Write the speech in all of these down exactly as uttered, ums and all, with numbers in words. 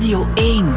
Radio één.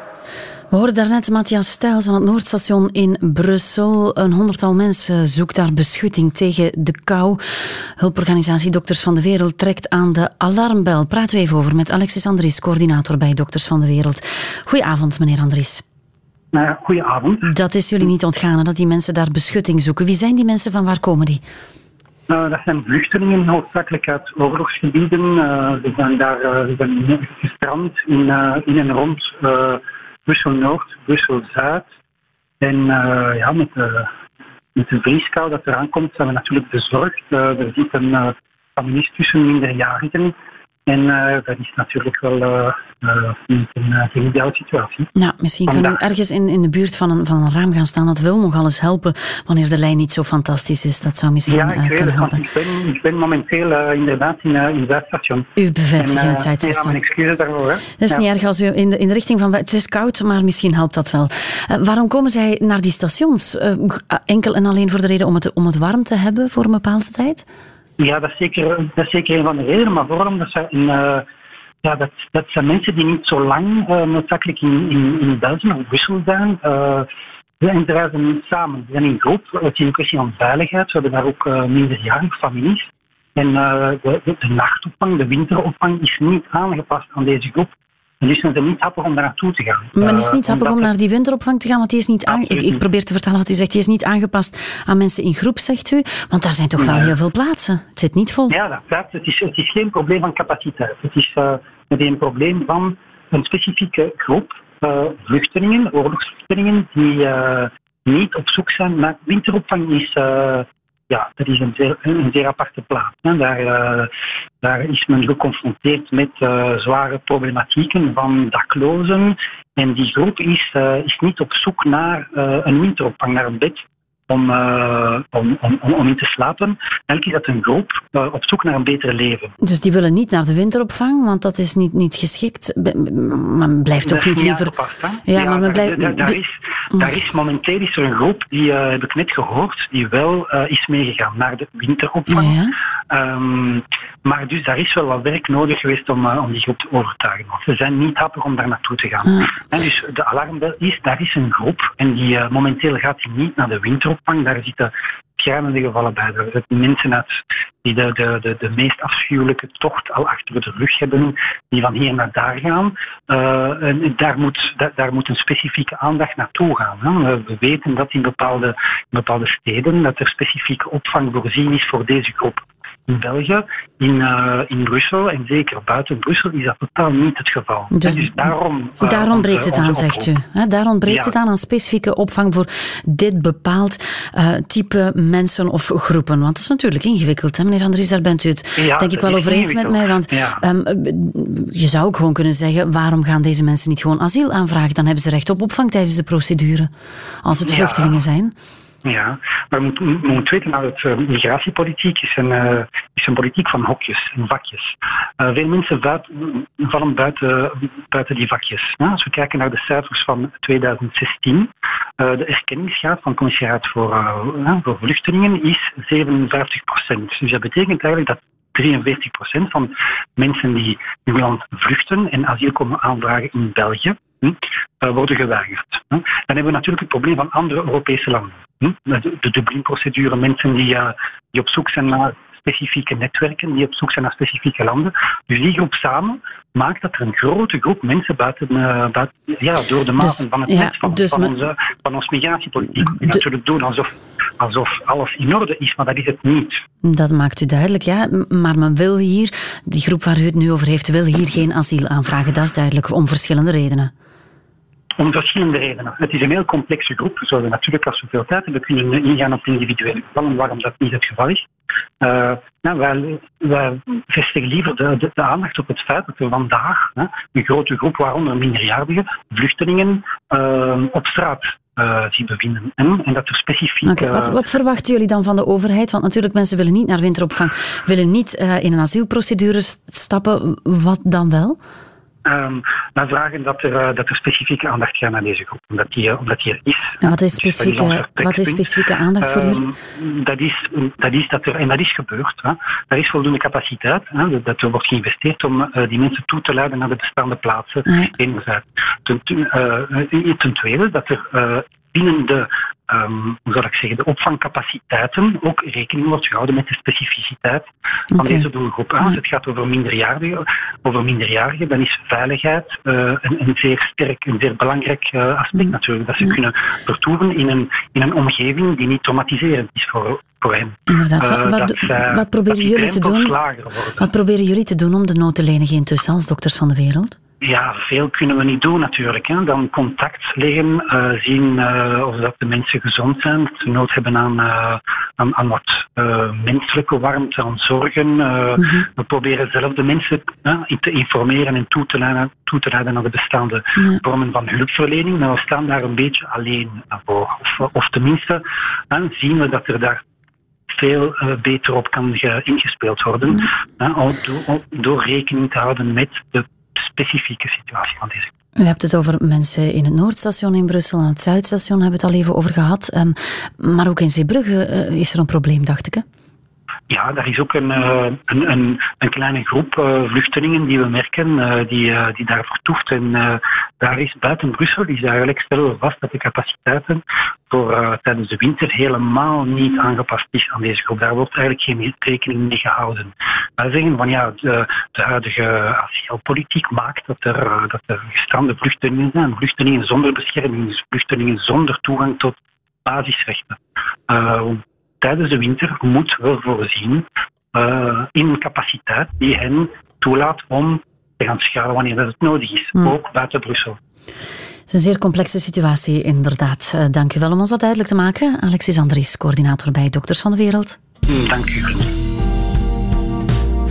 We hoorden daarnet Matthias Stuyls aan het Noordstation in Brussel. Een honderdtal mensen zoekt daar beschutting tegen de kou. Hulporganisatie Dokters van de Wereld trekt aan de alarmbel. Praten we even over met Alexis Andries, coördinator bij Dokters van de Wereld. Goedenavond, meneer Andries. Uh, goedenavond. Dat is jullie niet ontgaan, dat die mensen daar beschutting zoeken. Wie zijn die mensen, van waar komen die? Uh, dat zijn vluchtelingen, hoofdzakelijk uit oorlogsgebieden. Uh, ze zijn daar uh, ze zijn gestrand in, uh, in en rond uh, Brussel-Noord, Brussel-Zuid. En uh, ja, met, uh, met de vrieskou dat eraan komt, zijn we natuurlijk bezorgd. Uh, er zitten uh, families tussen minderjarigen. En uh, dat is natuurlijk wel uh, uh, niet een uh, geen ideale situatie. Ja, misschien kan u ergens in, in de buurt van een, van een raam gaan staan. Dat wil nogal eens helpen wanneer de lijn niet zo fantastisch is. Dat zou misschien ja, ik uh, weet kunnen het, helpen. Want ik, ben, ik ben momenteel uh, inderdaad in, uh, in het Zuidstation. U bevindt zich en, uh, in het Zuidstation. Ja, mijn excuses daarvoor. Hè. Dat is ja. niet erg als u in de, in de richting van... Het is koud, maar misschien helpt dat wel. Uh, waarom komen zij naar die stations? Uh, enkel en alleen voor de reden om het, om het warm te hebben voor een bepaalde tijd? Ja, dat is zeker, dat is zeker een van de redenen. Maar vooral omdat ze... In, uh, Ja, dat, dat zijn mensen die niet zo lang uh, noodzakelijk in, in, in België of Brussel zijn. Uh, en ze reizen samen, ze zijn in groep. Het is een kwestie van veiligheid. We hebben daar ook uh, minderjarige families. En uh, de, de, de nachtopvang, de winteropvang is niet aangepast aan deze groep. En dus zijn ze niet happig om daar naartoe te gaan. Maar het is niet uh, happig om naar die winteropvang te gaan, want die is niet aan... ik, ik probeer te vertalen wat u zegt. Die is niet aangepast aan mensen in groep, zegt u. Want daar zijn toch wel heel veel plaatsen. Het zit niet vol. Ja, dat klopt. Het is, het is geen probleem van capaciteit. Het is uh, een probleem van een specifieke groep uh, vluchtelingen, oorlogsvluchtelingen, die uh, niet op zoek zijn naar winteropvang. Is, uh, ja, dat is een zeer, een zeer aparte plaats. Hè. Daar, uh, daar is men geconfronteerd met uh, zware problematieken van daklozen. En die groep is, uh, is niet op zoek naar uh, een winteropvang, naar een bed. Om, uh, om, om, om in te slapen. Eigenlijk is dat een groep uh, op zoek naar een beter leven. Dus die willen niet naar de winteropvang, want dat is niet, niet geschikt. Men blijft toch niet liever... Aangepast, ja, ja, maar men blijft... Daar, daar, is, daar is momenteel is er een groep, die uh, heb ik net gehoord, die wel uh, is meegegaan naar de winteropvang. Ja. Um, maar dus daar is wel wat werk nodig geweest om, uh, om die groep te overtuigen. Want ze zijn niet happig om daar naartoe te gaan. Ja. En dus de alarmbel is, daar is een groep en die uh, momenteel gaat die niet naar de winteropvang. Daar zitten schrijnende gevallen bij. Er zitten mensen uit die de, de, de, de meest afschuwelijke tocht al achter de rug hebben, die van hier naar daar gaan. Uh, en daar moet, daar, daar moet een specifieke aandacht naartoe gaan. Hè. We weten dat in bepaalde, in bepaalde steden dat er specifieke opvang voorzien is voor deze groep. In België, in, uh, in Brussel en zeker buiten Brussel is dat totaal niet het geval. Dus, dus daarom, uh, daar ontbreekt het aan, zegt u. He, daar ontbreekt ja. het aan, aan specifieke opvang voor dit bepaald uh, type mensen of groepen. Want dat is natuurlijk ingewikkeld, hè, meneer Andries, daar bent u het ja, denk ik wel over eens met mij. Want ja. um, je zou ook gewoon kunnen zeggen, waarom gaan deze mensen niet gewoon asiel aanvragen? Dan hebben ze recht op opvang tijdens de procedure, als het vluchtelingen ja. zijn. Ja, maar we moeten weten dat het, uh, migratiepolitiek is een, uh, is een politiek van hokjes en vakjes. Uh, veel mensen buiten, vallen buiten, buiten die vakjes. Ja, als we kijken naar de cijfers van twintig zestien, uh, de erkenningsgraad van het commissariaat voor, uh, voor vluchtelingen is zevenenvijftig procent. Dus dat betekent eigenlijk dat drieënveertig procent van mensen die in land vluchten en asiel komen aanvragen in België, hm, worden geweigerd. Dan hebben we natuurlijk het probleem van andere Europese landen. De, de Dublin-procedure, mensen die, uh, die op zoek zijn naar specifieke netwerken, die op zoek zijn naar specifieke landen. Dus die groep samen maakt dat er een grote groep mensen buiten, uh, buiten ja, door de maten dus, van het ja, net van, dus van, me, onze, van ons migratiepolitiek. We de, natuurlijk doen alsof, alsof alles in orde is, maar dat is het niet. Dat maakt u duidelijk, ja. Maar men wil hier, die groep waar u het nu over heeft, wil hier geen asiel aanvragen. Dat is duidelijk, om verschillende redenen. Om verschillende redenen. Het is een heel complexe groep. We zouden natuurlijk, als we veel tijd hebben, kunnen ingaan op individuele gevallen, waarom dat niet het geval is. Uh, nou, wij, wij vestigen liever de, de, de aandacht op het feit dat we vandaag hè, een grote groep, waaronder minderjarigen, vluchtelingen, uh, op straat uh, zien bevinden. En, en dat er specifiek... Okay, wat, wat verwachten jullie dan van de overheid? Want natuurlijk, mensen willen niet naar winteropvang, willen niet uh, in een asielprocedure stappen. Wat dan wel? Um, wij vragen dat er, uh, dat er specifieke aandacht gaat naar deze groep, omdat die, omdat die er is. En wat is specifieke, dus is wat is specifieke aandacht voor jullie? Um, dat, is, dat is dat er, en dat is gebeurd. Hè. Er is voldoende capaciteit, hè, dat er wordt geïnvesteerd om uh, die mensen toe te leiden naar de bestaande plaatsen. Ja. Enerzijds. Ten, uh, ten tweede, dat er uh, binnen de Um, hoe zal ik zeggen, de opvangcapaciteiten ook rekening wordt gehouden met de specificiteit van okay. deze doelgroep. Als het gaat over minderjarigen, over minderjarigen, dan is veiligheid uh, een, een zeer sterk, een zeer belangrijk uh, aspect mm. natuurlijk. Dat ze mm. kunnen vertoeven in een, in een omgeving die niet traumatiserend is voor, voor hen. Inderdaad. Uh, wat, wat, zij, wat, proberen jullie te doen, wat proberen jullie te doen om de nood te lenigen intussen als Dokters van de Wereld? Ja, veel kunnen we niet doen natuurlijk. Hè. Dan contact leggen, uh, zien uh, of dat de mensen gezond zijn, dat ze nood hebben aan, uh, aan, aan wat uh, menselijke warmte, aan zorgen. Uh, mm-hmm. We proberen zelf de mensen uh, te informeren en toe te leiden, toe te leiden naar de bestaande ja. vormen van hulpverlening. Maar we staan daar een beetje alleen voor. Of, of tenminste uh, zien we dat er daar veel uh, beter op kan ge- ingespeeld worden. Mm-hmm. Uh, door, door rekening te houden met de specifieke situatie van deze. U hebt het over mensen in het Noordstation in Brussel en het Zuidstation hebben we het al even over gehad. Um, maar ook in Zeebrugge uh, is er een probleem, dacht ik, hè? Ja, daar is ook een, uh, een, een, een kleine groep uh, vluchtelingen die we merken, uh, die, uh, die daar vertoeft. En uh, daar is buiten Brussel, is eigenlijk stellen we vast dat de capaciteiten voor uh, tijdens de winter helemaal niet aangepast is aan deze groep. Daar wordt eigenlijk geen rekening mee gehouden. Wij zeggen van ja, de, de huidige asielpolitiek maakt dat er, uh, dat er gestrande vluchtelingen zijn, vluchtelingen zonder bescherming, vluchtelingen zonder toegang tot basisrechten. Uh, Tijdens de winter moeten we voorzien uh, in een capaciteit die hen toelaat om te gaan schuilen wanneer dat het nodig is, mm. ook buiten Brussel. Het is een zeer complexe situatie, inderdaad. Uh, dank u wel om ons dat duidelijk te maken. Alexis Andries, coördinator bij Dokters van de Wereld. Mm, dank u.